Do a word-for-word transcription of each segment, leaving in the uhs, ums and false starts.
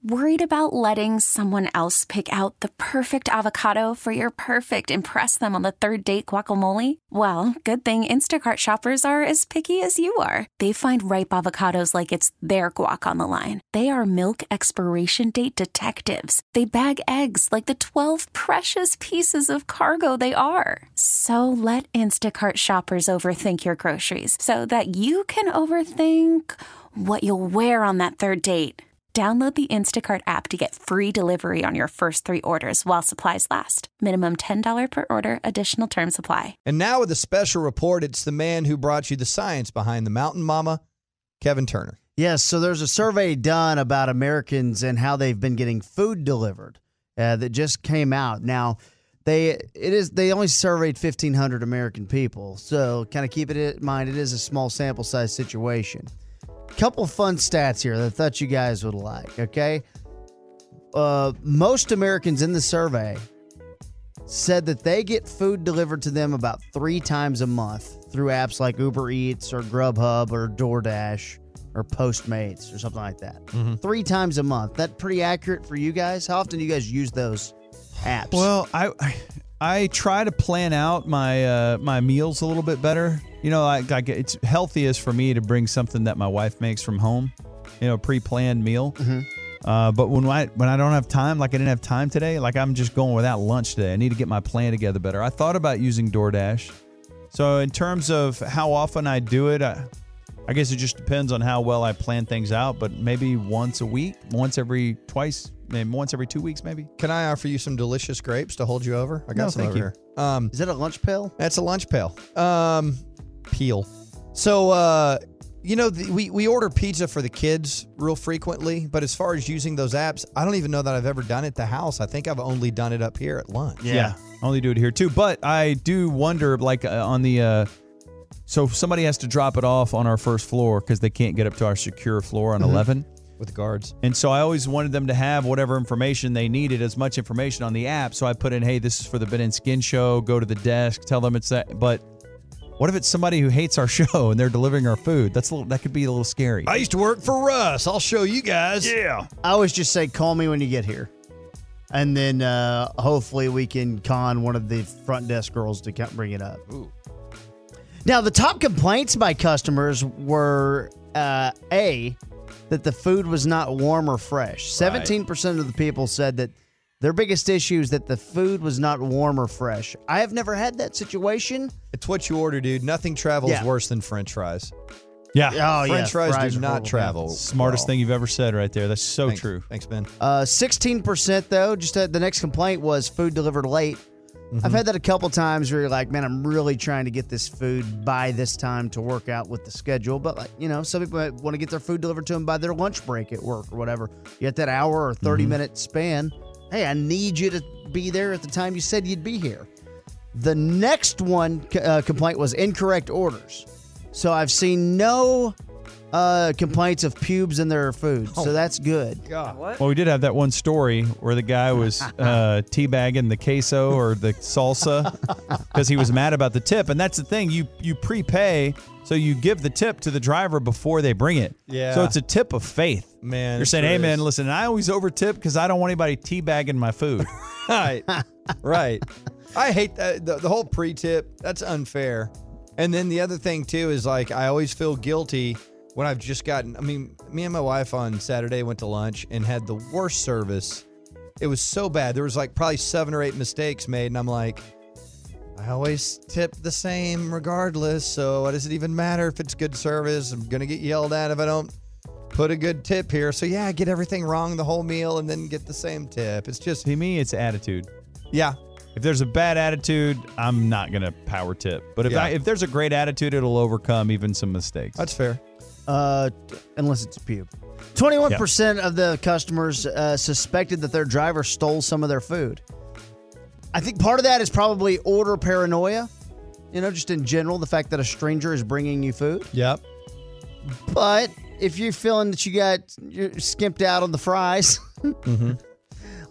Worried about letting someone else pick out the perfect avocado for your perfect impress them on the third date guacamole? Well, good thing Instacart shoppers are as picky as you are. They find ripe avocados like it's their guac on the line. They are milk expiration date detectives. They bag eggs like the twelve precious pieces of cargo they are. So let Instacart shoppers overthink your groceries so that you can overthink what you'll wear on that third date. Download the Instacart app to get free delivery on your first three orders while supplies last. Minimum ten dollars per order. Additional terms apply. And now with a special report, it's the man who brought you the science behind the Mountain Mama, Kevin Turner. Yes, so there's a survey done about Americans and how they've been getting food delivered uh, that just came out. Now, they it is they only surveyed fifteen hundred American people, so kind of keep it in mind, it is a small sample size situation. Couple fun stats here that I thought you guys would like, okay? Uh, most Americans in the survey said that they get food delivered to them about three times a month through apps like Uber Eats or Grubhub or DoorDash or Postmates or something like that. Mm-hmm. Three times a month. That pretty accurate for you guys? How often do you guys use those apps? Well, I I, I try to plan out my uh, my meals a little bit better. You know, like, like it's healthiest for me to bring something that my wife makes from home, you know, pre-planned meal. Mm-hmm. Uh, but when I when I don't have time, like I didn't have time today, like I'm just going without lunch today. I need to get my plan together better. I thought about using DoorDash. So in terms of how often I do it, I, I guess it just depends on how well I plan things out. But maybe once a week, once every twice, maybe once every two weeks, maybe. Can I offer you some delicious grapes to hold you over? I got No, some thank over you. here. Um, Is that a lunch pail? That's a lunch pail. Um, peel. So, uh, you know, the, we, we order pizza for the kids real frequently, but as far as using those apps, I don't even know that I've ever done it at the house. I think I've only done it up here at lunch. Yeah. yeah. Only do it here too. But I do wonder, like uh, on the, uh, so somebody has to drop it off on our first floor because they can't get up to our secure floor on mm-hmm. eleven. With guards. And so I always wanted them to have whatever information they needed, as much information on the app. So I put in, hey, this is for the Ben and Skin show. Go to the desk, tell them it's that. But what if it's somebody who hates our show and they're delivering our food? That's a little, that could be a little scary. I used to work for Russ. I'll show you guys. Yeah. I always just say, call me when you get here. And then uh, hopefully we can con one of the front desk girls to come bring it up. Ooh. Now, the top complaints by customers were, uh, A, that the food was not warm or fresh. seventeen percent of the people said that their biggest issue is that the food was not warm or fresh. I have never had that situation. It's what you order, dude. Nothing travels Yeah. worse than French fries. Yeah. Oh, French yeah. fries, Fries do are not horrible. travel. Smartest well. thing you've ever said right there. That's so Thanks. true. Thanks, Ben. Uh, sixteen percent, though, just uh, the next complaint was food delivered late. Mm-hmm. I've had that a couple times where you're like, man, I'm really trying to get this food by this time to work out with the schedule. But, like, you know, some people might want to get their food delivered to them by their lunch break at work or whatever. You get that hour or thirty-minute mm-hmm. span. Hey, I need you to be there at the time you said you'd be here. The next one uh, complaint was incorrect orders. So I've seen no uh, complaints of pubes in their food. Oh, so that's good. God. What? Well, we did have that one story where the guy was uh, teabagging the queso or the salsa because he was mad about the tip. And that's the thing. You you prepay, so you give the tip to the driver before they bring it. Yeah. So it's a tip of faith. Man, You're it saying, sure hey, man, is. listen, I always over tip because I don't want anybody teabagging my food. Right. Right. I hate that. The, the whole pre-tip, that's unfair. And then the other thing, too, is like I always feel guilty when I've just gotten, I mean, me and my wife on Saturday went to lunch and had the worst service. It was so bad. There was like probably seven or eight mistakes made. And I'm like, I always tip the same regardless. So what does it even matter if it's good service? I'm going to get yelled at if I don't put a good tip here. So yeah, I get everything wrong the whole meal and then get the same tip. It's just, To me, it's attitude. yeah. If there's a bad attitude, I'm not going to power tip. But if Yeah. I, if there's a great attitude, it'll overcome even some mistakes. That's fair. Uh, unless it's a pube. twenty-one percent of the customers uh, suspected that their driver stole some of their food. I think part of that is probably order paranoia. You know, just in general, the fact that a stranger is bringing you food. Yep. But if you're feeling that you got you're skimped out on the fries, Mm-hmm.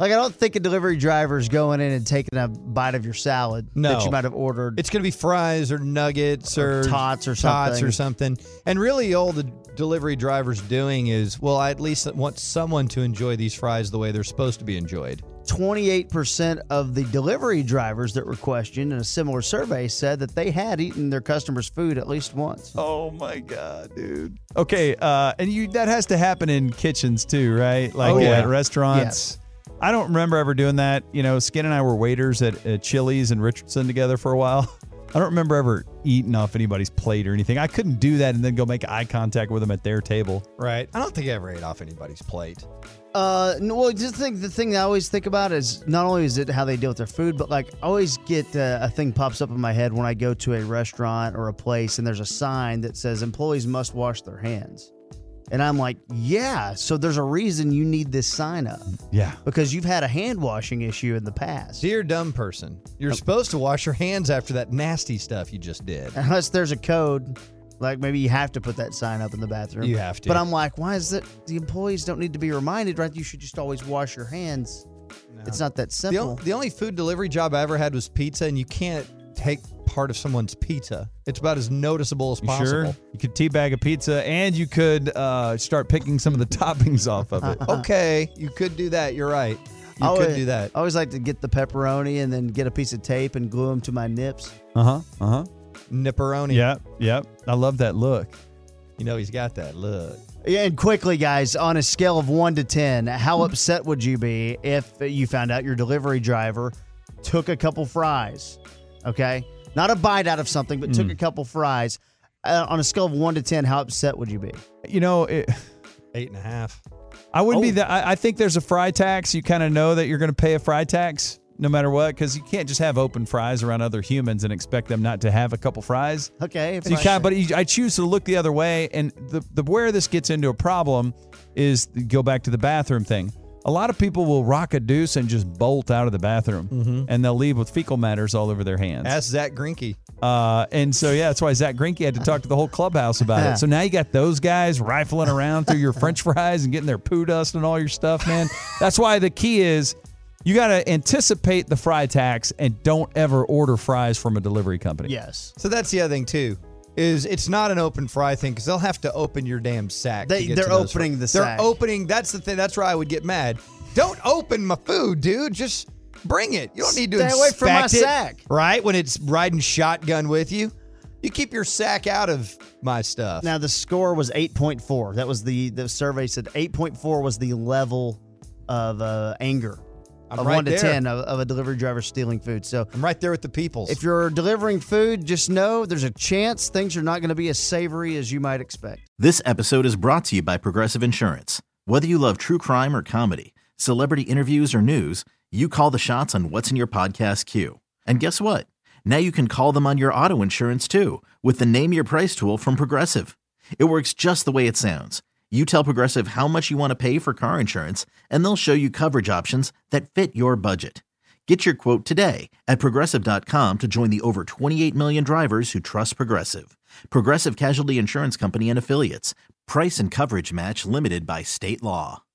Like, I don't think a delivery driver is going in and taking a bite of your salad No. that you might have ordered. It's going to be fries or nuggets or, Or tots or tots something. or something. And really, all the delivery driver's doing is, well, I at least want someone to enjoy these fries the way they're supposed to be enjoyed. twenty-eight percent of the delivery drivers that were questioned in a similar survey said that they had eaten their customers' food at least once. Oh my God, dude. Okay, uh, and you that has to happen in kitchens too, right? Like Oh, yeah. at restaurants. I don't remember ever doing that. You know, Skin and I were waiters at, at Chili's and Richardson together for a while. I don't remember ever eating off anybody's plate or anything. I couldn't do that and then go make eye contact with them at their table. Right. I don't think I ever ate off anybody's plate. Uh, no, well, just think the thing I always think about is not only is it how they deal with their food, but like I always get uh, a thing pops up in my head when I go to a restaurant or a place and there's a sign that says employees must wash their hands. And I'm like, yeah, so there's a reason you need this sign up Yeah. because you've had a hand washing issue in the past. Dear dumb person, you're supposed to wash your hands after that nasty stuff you just did. Unless there's a code, like maybe you have to put that sign up in the bathroom. You have to. But I'm like, why is it the employees don't need to be reminded, right? You should just always wash your hands. It's not that The, simple. o- the only food delivery job I ever had was pizza, and you can't take part of someone's pizza. It's about as noticeable as You possible. sure? You could teabag a pizza and you could uh, start picking some of the toppings off of it. Okay, you could do that. You're right. You I could always- do that. I always like to get the pepperoni and then get a piece of tape and glue them to my nips. Uh huh. Uh huh. Nipperoni. Yep. Yep. I love that look. You know, he's got that look. Yeah, and quickly, guys, on a scale of one to ten, how upset would you be if you found out your delivery driver took a couple fries? Okay? Not a bite out of something, but took a couple fries. Uh, on a scale of one to ten, how upset would you be? You know, it, Eight and a half. I wouldn't be Oh. that. I, I think there's a fry tax. You kind of know that you're going to pay a fry tax no matter what, because you can't just have open fries around other humans and expect them not to have a couple fries. Okay. If So you I- kind but you, I choose to look the other way, and the the where this gets into a problem is go back to the bathroom thing. A lot of people will rock a deuce and just bolt out of the bathroom, and they'll leave with fecal matters all over their hands. Ask Zach Greinke. Uh, and so, yeah, that's why Zach Greinke had to talk to the whole clubhouse about it. So now you got those guys rifling around through your French fries and getting their poo dust and all your stuff, man. That's why the key is you got to anticipate the fry tax and don't ever order fries from a delivery company. Yes. So that's the other thing, too, is it's not an open fry thing because they'll have to open your damn sack. They- to get they're to those opening fries. the They're sack. opening. That's the thing. That's where I would get mad. Don't open my food, dude. Just bring it. You don't need to Stay away from my inspect it, sack. right? When it's riding shotgun with you. You keep your sack out of my stuff. Now, the score was eight point four. That was the, the survey said eight point four was the level of uh, anger. I'm of right one to there. ten of, of a delivery driver stealing food. So I'm right there with the peoples. if you're delivering food, just know there's a chance things are not going to be as savory as you might expect. This episode is brought to you by Progressive Insurance. Whether you love true crime or comedy, celebrity interviews or news, you call the shots on what's in your podcast queue. And guess what? Now you can call them on your auto insurance too with the Name Your Price tool from Progressive. It works just the way it sounds. You tell Progressive how much you want to pay for car insurance, and they'll show you coverage options that fit your budget. Get your quote today at Progressive dot com to join the over twenty-eight million drivers who trust Progressive. Progressive Casualty Insurance Company and Affiliates. Price and coverage match limited by state law.